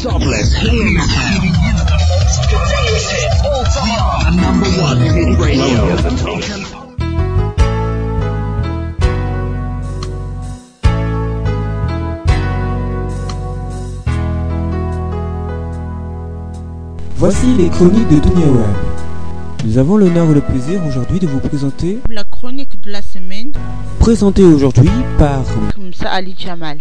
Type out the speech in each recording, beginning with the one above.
Jobless, hear me now. Today's hit, all time, number one hit radio. Voici les chroniques de Dunia Web. Nous avons l'honneur et le plaisir aujourd'hui de vous présenter la chronique de la semaine, présentée aujourd'hui par Moussa Ali Jamal.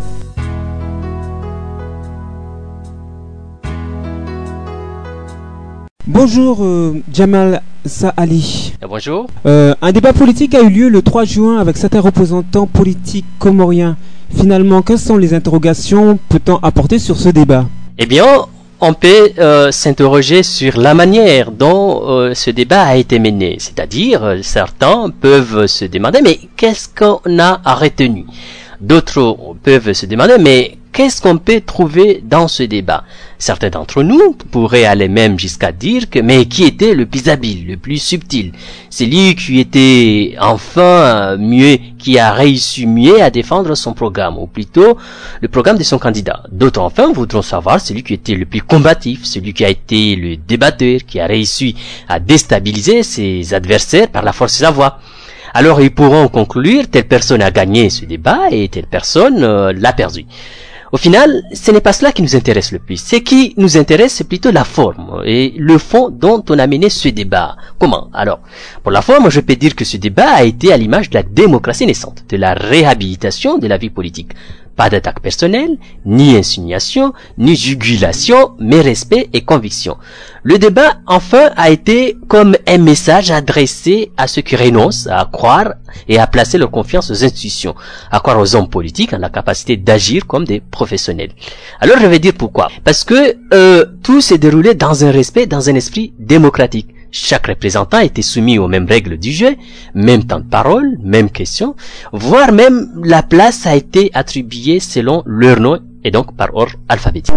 Bonjour Jamal Saali. Bonjour. Un débat politique a eu lieu le 3 juin avec certains représentants politiques comoriens. Finalement, quelles sont les interrogations peut-on apporter sur ce débat? Eh bien, on peut s'interroger sur la manière dont ce débat a été mené. C'est-à-dire, certains peuvent se demander, mais qu'est-ce qu'on a retenu? D'autres peuvent se demander, mais qu'est-ce qu'on peut trouver dans ce débat? Certains d'entre nous pourraient aller même jusqu'à dire que, mais qui était le plus habile, le plus subtil? Celui qui était enfin mieux, qui a réussi mieux à défendre son programme, ou plutôt le programme de son candidat. D'autres enfin voudront savoir celui qui était le plus combatif, celui qui a été le débatteur, qui a réussi à déstabiliser ses adversaires par la force de sa voix. Alors ils pourront conclure, telle personne a gagné ce débat et telle personne l'a perdu. Au final, ce n'est pas cela qui nous intéresse le plus. Ce qui nous intéresse, c'est plutôt la forme et le fond dont on a mené ce débat. Comment? Alors, pour la forme, je peux dire que ce débat a été à l'image de la démocratie naissante, de la réhabilitation de la vie politique. Pas d'attaque personnelle, ni insinuation, ni jugulation, mais respect et conviction. Le débat, enfin, a été comme un message adressé à ceux qui renoncent à croire et à placer leur confiance aux institutions, à croire aux hommes politiques en la capacité d'agir comme des professionnels. Alors, je vais dire pourquoi. Parce que tout s'est déroulé dans un respect, dans un esprit démocratique. Chaque représentant était soumis aux mêmes règles du jeu, même temps de parole, même question, voire même la place a été attribuée selon leur nom et donc par ordre alphabétique.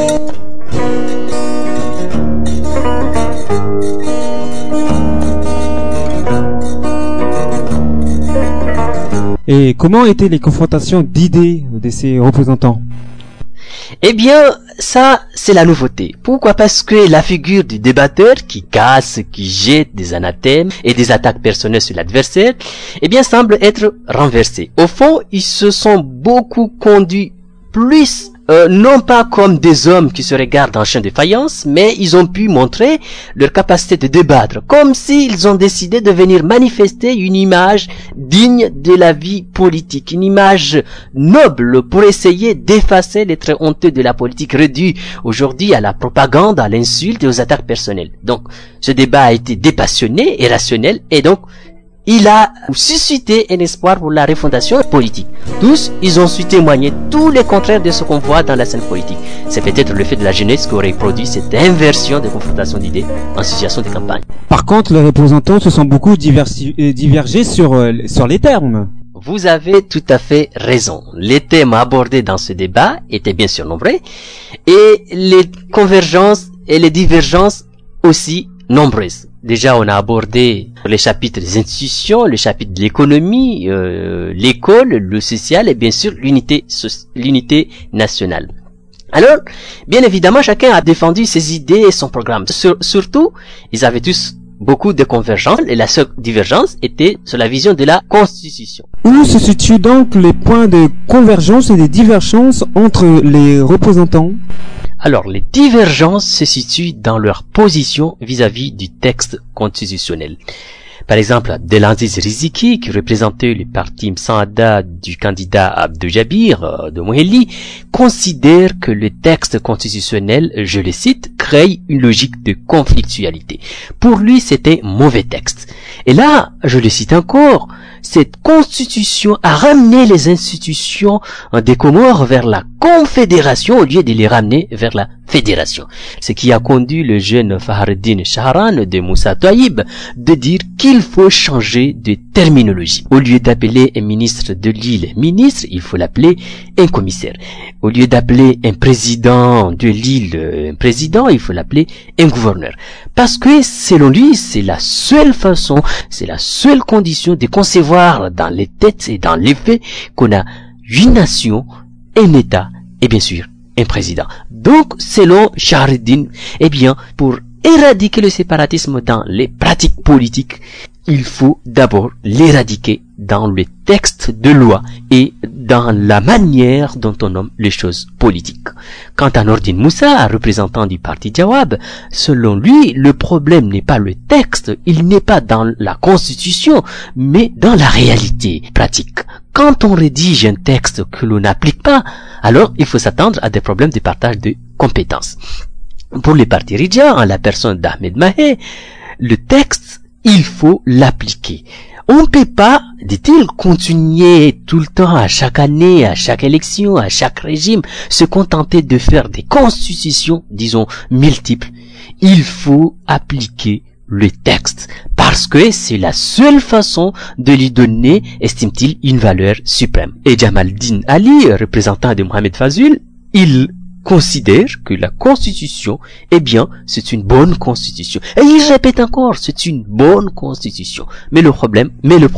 Et comment étaient les confrontations d'idées de ces représentants? Eh bien, ça, c'est la nouveauté. Pourquoi? Parce que la figure du débatteur qui casse, qui jette des anathèmes et des attaques personnelles sur l'adversaire, eh bien, semble être renversée. Au fond, ils se sont beaucoup conduits plus non pas comme des hommes qui se regardent en chien de faïence, mais ils ont pu montrer leur capacité de débattre, comme s'ils ont décidé de venir manifester une image digne de la vie politique, une image noble pour essayer d'effacer les traits honteux de la politique réduit aujourd'hui à la propagande, à l'insulte et aux attaques personnelles. Donc, ce débat a été dépassionné et rationnel, et donc il a suscité un espoir pour la refondation politique. Tous, ils ont su témoigner tous les contraires de ce qu'on voit dans la scène politique. C'est peut-être le fait de la jeunesse qui aurait produit cette inversion de confrontation d'idées en situation de campagne. Par contre, les représentants se sont beaucoup divergés sur les termes. Vous avez tout à fait raison. Les thèmes abordés dans ce débat étaient bien sûr nombreux et les convergences et les divergences aussi nombreuses. Déjà, on a abordé les chapitres des institutions, le chapitre de l'économie, l'école, le social et bien sûr l'unité nationale. Alors, bien évidemment, chacun a défendu ses idées et son programme. Surtout, ils avaient tous beaucoup de convergences et la seule divergence était sur la vision de la Constitution. Où se situent donc les points de convergence et de divergence entre les représentants? Alors, les divergences se situent dans leur position vis-à-vis du texte constitutionnel. Par exemple, Abdelaziz Riziki, qui représentait le parti Msaada du candidat Abdou Jabir de Mouheli, considère que le texte constitutionnel, je le cite, crée une logique de conflictualité. Pour lui, c'était mauvais texte. Et là, je le cite encore, cette constitution a ramené les institutions des Comores vers la confédération au lieu de les ramener vers la fédération. Ce qui a conduit le jeune Fahreddine Shahran de Moussa Taïb de dire qu'il faut changer de terminologie. Au lieu d'appeler un ministre de l'île ministre, il faut l'appeler un commissaire. Au lieu d'appeler un président de l'île un président, il faut l'appeler un gouverneur. Parce que selon lui, c'est la seule façon, c'est la seule condition de concevoir dans les têtes et dans les faits qu'on a une nation, un État et bien sûr un président. Donc, selon Shahreddin, eh bien, pour éradiquer le séparatisme dans les pratiques politiques, il faut d'abord l'éradiquer dans le texte de loi et dans la manière dont on nomme les choses politiques. Quant à Nordin Moussa, représentant du parti Jawab, selon lui, le problème n'est pas le texte, il n'est pas dans la constitution, mais dans la réalité pratique. Quand on rédige un texte que l'on n'applique pas, alors il faut s'attendre à des problèmes de partage de compétences. Pour les partis Ridja, en la personne d'Ahmed Mahé, le texte, il faut l'appliquer. On ne peut pas, dit-il, continuer tout le temps, à chaque année, à chaque élection, à chaque régime, se contenter de faire des constitutions, disons, multiples. Il faut appliquer le texte, parce que c'est la seule façon de lui donner, estime-t-il, une valeur suprême. Et Jamaldin Ali, représentant de Mohamed Fazul, il considère que la constitution, eh bien, c'est une bonne constitution. Et il répète encore, c'est une bonne constitution. Mais le problème,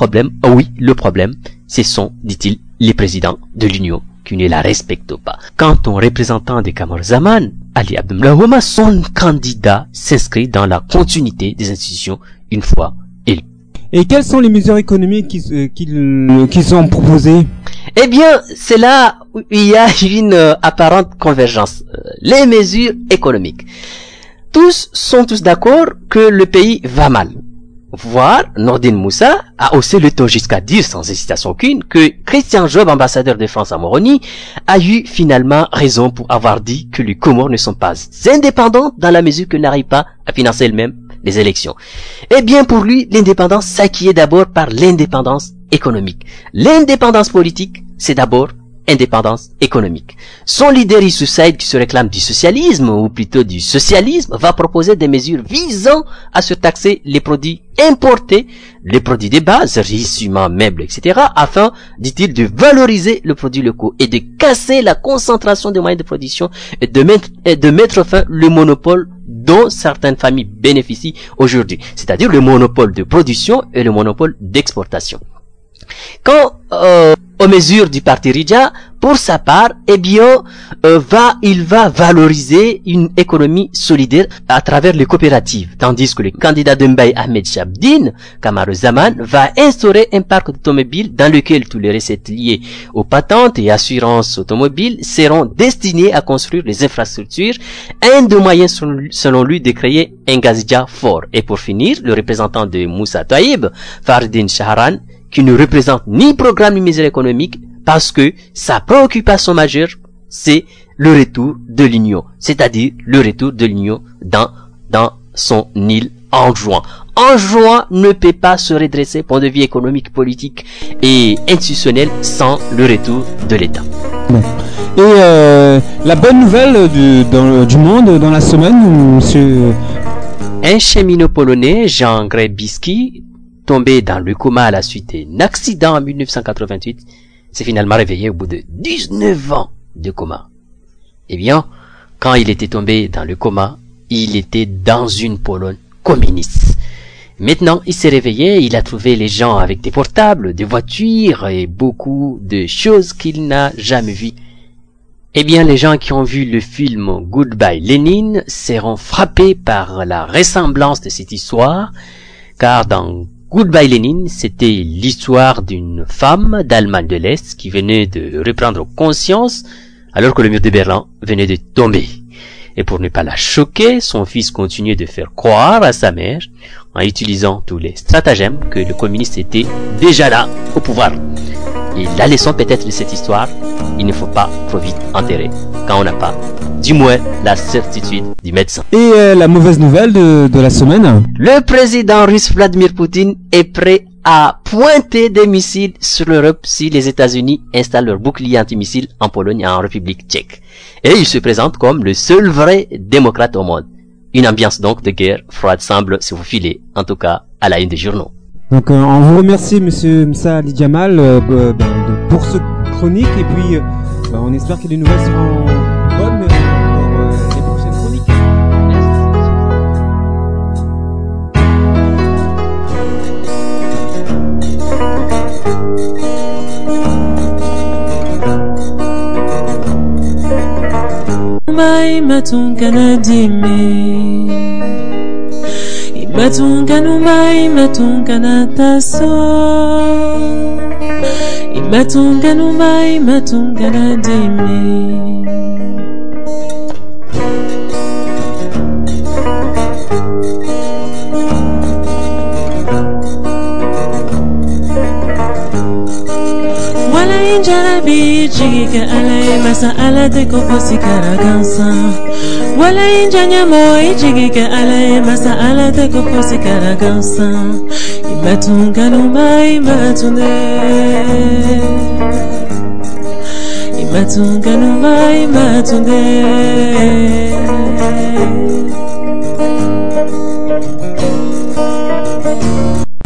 ce sont, dit-il, les présidents de l'Union qui ne la respectent pas. Quant au représentant de Kamar Zaman, Ali Abdullah Ouma, son candidat s'inscrit dans la continuité des institutions une fois élu. Et quelles sont les mesures économiques qu'ils ont proposées? Eh bien, c'est là où il y a une apparente convergence. Les mesures économiques. Tous sont d'accord que le pays va mal. Voire, Nordin Moussa a haussé le ton jusqu'à dire, sans hésitation aucune, que Christian Job, ambassadeur de France à Moroni, a eu finalement raison pour avoir dit que les Comores ne sont pas indépendants dans la mesure qu'elles n'arrivent pas à financer elles-mêmes les élections. Eh bien, pour lui, l'indépendance s'acquiert d'abord par l'indépendance économique. L'indépendance politique, c'est d'abord indépendance économique. Son leader Issou Saïd, qui se réclame du socialisme, ou plutôt du socialisme, va proposer des mesures visant à surtaxer les produits importés, les produits de base, riz, ciment, meubles, etc., afin, dit-il, de valoriser le produit local et de casser la concentration des moyens de production et de mettre fin au monopole dont certaines familles bénéficient aujourd'hui, c'est-à-dire le monopole de production et le monopole d'exportation. Quant aux mesures du parti Ridja, pour sa part, eh bien, il va valoriser une économie solidaire à travers les coopératives, tandis que le candidat de Mbaye Ahmed Chabdine, Kamar Zaman, va instaurer un parc d'automobiles dans lequel tous les recettes liées aux patentes et assurances automobiles seront destinées à construire les infrastructures, un des moyens selon lui de créer un gazidja fort. Et pour finir, le représentant de Moussa Taïb, Fardin Shahran, qui ne représente ni programme ni mesure économique, parce que sa préoccupation majeure, c'est le retour de l'Union, c'est-à-dire le retour de l'Union dans son île en juin. En juin ne peut pas se redresser point de vue économique, politique et institutionnel sans le retour de l'État. Et la bonne nouvelle du monde dans la semaine, monsieur... Un cheminot polonais, Jean Grebicki, tombé dans le coma à la suite d'un accident en 1988, s'est finalement réveillé au bout de 19 ans de coma. Eh bien, quand il était tombé dans le coma, il était dans une Pologne communiste. Maintenant, il s'est réveillé, il a trouvé les gens avec des portables, des voitures et beaucoup de choses qu'il n'a jamais vues. Eh bien, les gens qui ont vu le film Goodbye Lénine seront frappés par la ressemblance de cette histoire, car dans Goodbye Lénine, c'était l'histoire d'une femme d'Allemagne de l'Est qui venait de reprendre conscience alors que le mur de Berlin venait de tomber. Et pour ne pas la choquer, son fils continuait de faire croire à sa mère, en utilisant tous les stratagèmes, que le communiste était déjà là, au pouvoir. Et la leçon peut-être de cette histoire, il ne faut pas trop vite enterrer, quand on n'a pas, du moins, la certitude du médecin. Et la mauvaise nouvelle de la semaine? Le président russe Vladimir Poutine est prêt à pointer des missiles sur l'Europe si les États-Unis installent leur bouclier antimissile en Pologne et en République tchèque. Et il se présente comme le seul vrai démocrate au monde. Une ambiance donc de guerre froide semble se faufiler, en tout cas à la une des journaux. Donc on vous remercie monsieur Moussa Ali Jamal pour ce chronique et puis on espère que les nouvelles seront bonnes pour les prochaines chroniques. imatungana dime imatungana taso imatungana dime Jarabi jigika alay masa alate ko fosikara gansa wala injanya moi jigika alay masa alate ko fosikara gansa imatungano mai matunde